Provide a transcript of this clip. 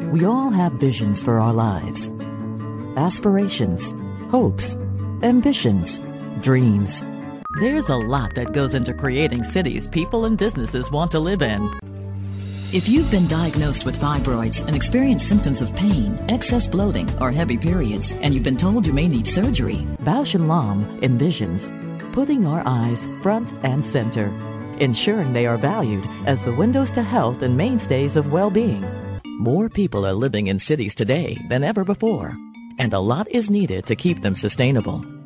We all have visions for our lives. Aspirations, hopes, ambitions, dreams. There's a lot that goes into creating cities people and businesses want to live in. If you've been diagnosed with fibroids and experienced symptoms of pain, excess bloating, or heavy periods, and you've been told you may need surgery, Bausch & Lomb envisions putting our eyes front and center, ensuring they are valued as the windows to health and mainstays of well-being. More people are living in cities today than ever before, and a lot is needed to keep them sustainable.